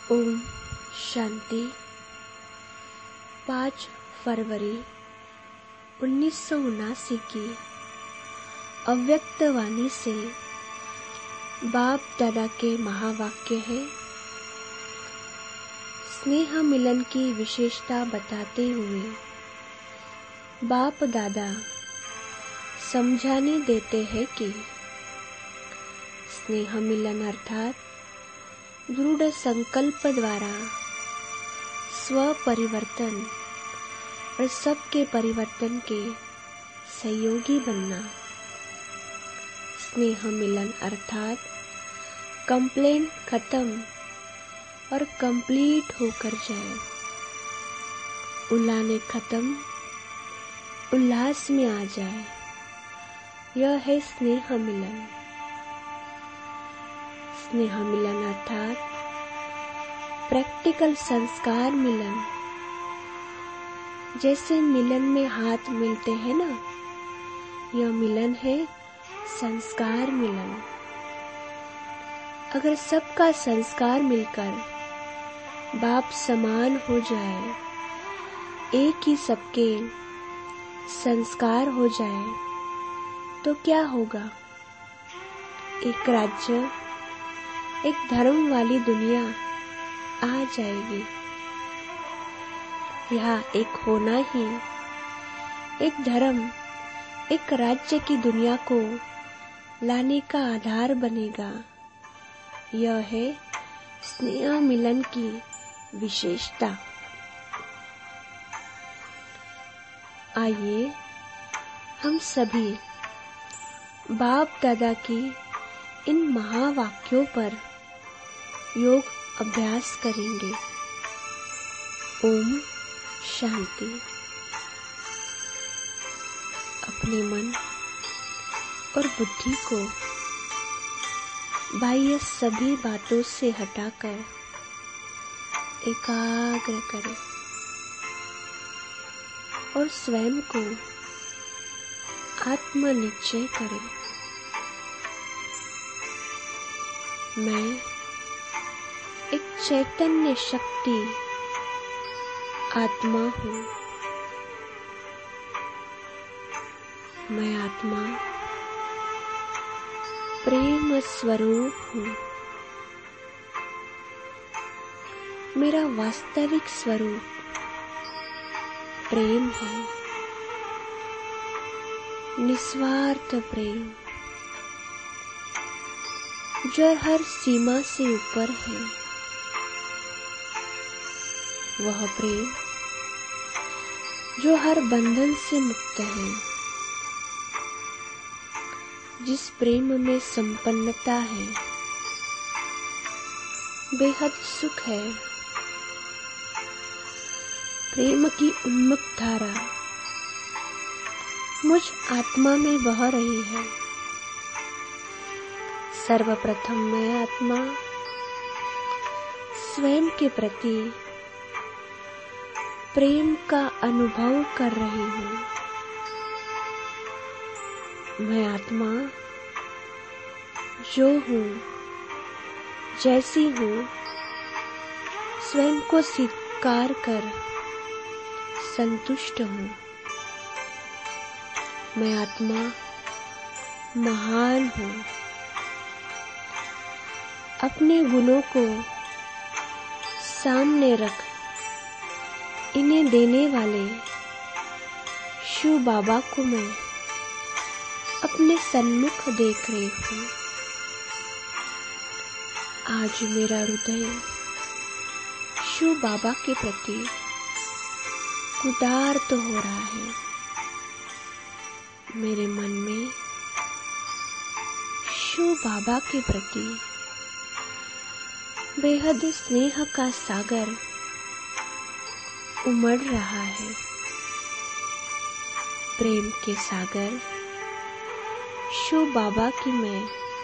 ओम शांति। 5 फरवरी 1979 की अव्यक्त वाणी से बाप दादा के महावाक्य है। स्नेह मिलन की विशेषता बताते हुए बाप दादा समझाने देते हैं कि स्नेह मिलन अर्थात दृढ़ संकल्प द्वारा स्व परिवर्तन और सबके परिवर्तन के सहयोगी बनना। स्नेह मिलन अर्थात कंप्लेन खत्म और कंप्लीट होकर जाए, उलाने खत्म उल्लास में आ जाए, यह है स्नेह मिलन। स्नेह मिलन अर्थात प्रैक्टिकल संस्कार मिलन। जैसे मिलन में हाथ मिलते हैं ना, यह मिलन है संस्कार मिलन। अगर सबका संस्कार मिलकर बाप समान हो जाए, एक ही सबके संस्कार हो जाए, तो क्या होगा? एक राज्य, एक धर्म वाली दुनिया आ जाएगी। यहाँ एक होना ही एक धर्म, एक राज्य की दुनिया को लाने का आधार बनेगा। यह है स्नेह मिलन की विशेषता। आइए हम सभी बाप दादा की इन महावाक्यों पर योग अभ्यास करेंगे। ओम शांति। अपने मन और बुद्धि को बाह्य सभी बातों से हटाकर एकाग्र करें और स्वयं को आत्मनिश्चय करें। मैं एक चैतन्य शक्ति आत्मा हूँ। मैं आत्मा प्रेम स्वरूप हूँ। मेरा वास्तविक स्वरूप प्रेम है, निस्वार्थ प्रेम जो हर सीमा से ऊपर है। वह प्रेम जो हर बंधन से मुक्त है, जिस प्रेम में संपन्नता है, बेहद सुख है। प्रेम की उन्मुक्त धारा मुझ आत्मा में बह रही है। सर्वप्रथम मैं आत्मा स्वयं के प्रति प्रेम का अनुभव कर रही हूँ। मैं आत्मा जो हूँ, जैसी हूँ, स्वयं को स्वीकार कर संतुष्ट हूँ। मैं आत्मा महान हूँ। अपने गुणों को सामने रख इन्हें देने वाले शिव बाबा को मैं अपने सन्मुख देख रही हूँ। आज मेरा हृदय शिव बाबा के प्रति उदार्त हो रहा है। मेरे मन में शिव बाबा के प्रति बेहद स्नेह का सागर उमड़ रहा है। प्रेम के सागर शिव बाबा की मैं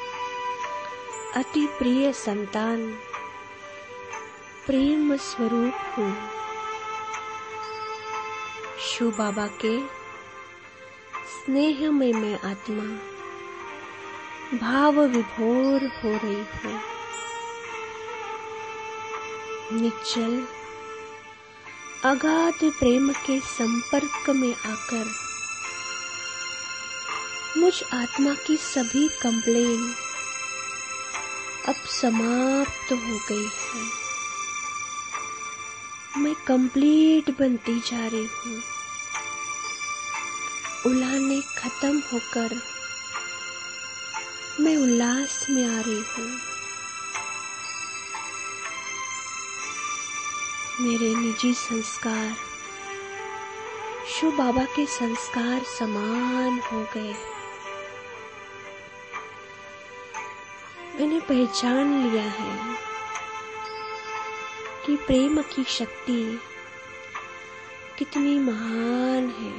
अति प्रिय संतान प्रेम स्वरूप हूँ। शिव बाबा के स्नेह में मैं आत्मा भाव विभोर हो रही हूँ। निश्चल अगाध प्रेम के संपर्क में आकर मुझ आत्मा की सभी कंप्लेन अब समाप्त हो गई है। मैं कंप्लीट बनती जा रही हूँ। उलाहने खत्म होकर मैं उल्लास में आ रही हूँ। मेरे निजी संस्कार शिव बाबा के संस्कार समान हो गए। मैंने पहचान लिया है कि प्रेम की शक्ति कितनी महान है।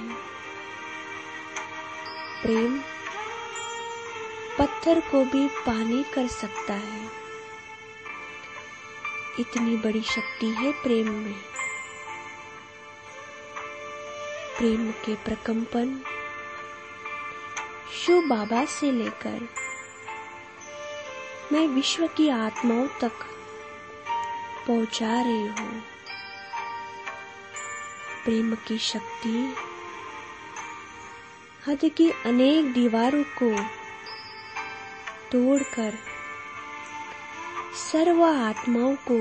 प्रेम पत्थर को भी पानी कर सकता है। इतनी बड़ी शक्ति है प्रेम में। प्रेम के प्रकंपन शिव बाबा से लेकर मैं विश्व की आत्माओं तक पहुंचा रही हूँ। प्रेम की शक्ति हद की अनेक दीवारों को तोड़कर सर्व आत्माओं को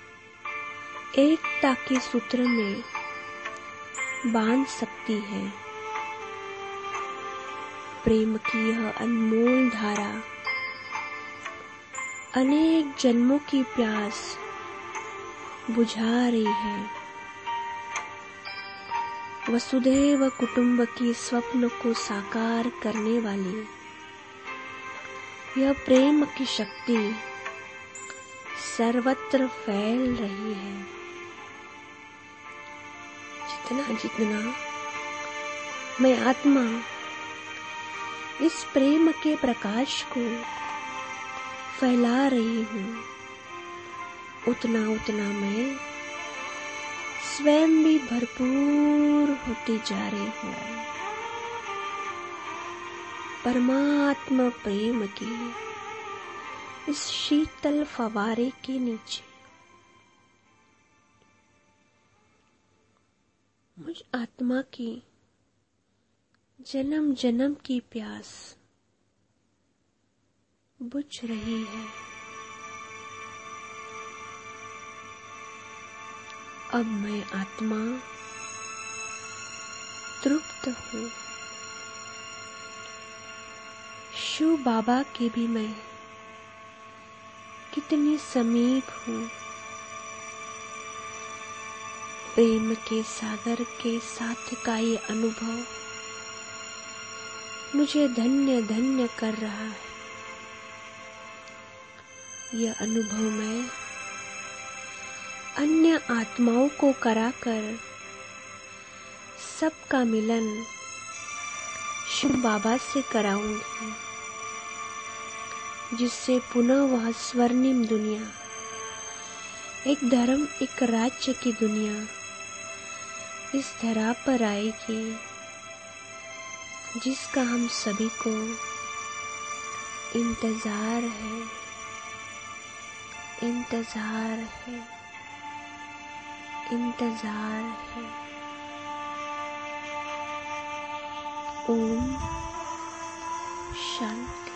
एकता के सूत्र में बांध सकती है। प्रेम की यह अनमोल धारा अनेक जन्मों की प्यास बुझा रही है। वसुधैव कुटुंब की स्वप्न को साकार करने वाली यह प्रेम की शक्ति सर्वत्र फैल रही है। जितना जितना मैं आत्मा इस प्रेम के प्रकाश को फैला रही हूँ, उतना उतना मैं स्वयं भी भरपूर होती जा रही हूँ। परमात्मा प्रेम की इस शीतल फवारे के नीचे मुझ आत्मा की जन्म जन्म की प्यास बुझ रही है। अब मैं आत्मा तृप्त हूँ। शिव बाबा के भी मैं कितनी समीप हूँ। प्रेम के सागर के साथ का ये अनुभव मुझे धन्य धन्य कर रहा है। यह अनुभव मैं अन्य आत्माओं को कराकर सबका मिलन शिव बाबा से कराऊंगी, जिससे पुनः वह स्वर्णिम दुनिया, एक धर्म एक राज्य की दुनिया इस धरा पर आएगी, जिसका हम सभी को इंतजार है, इंतजार है, इंतजार है। ओम शांति।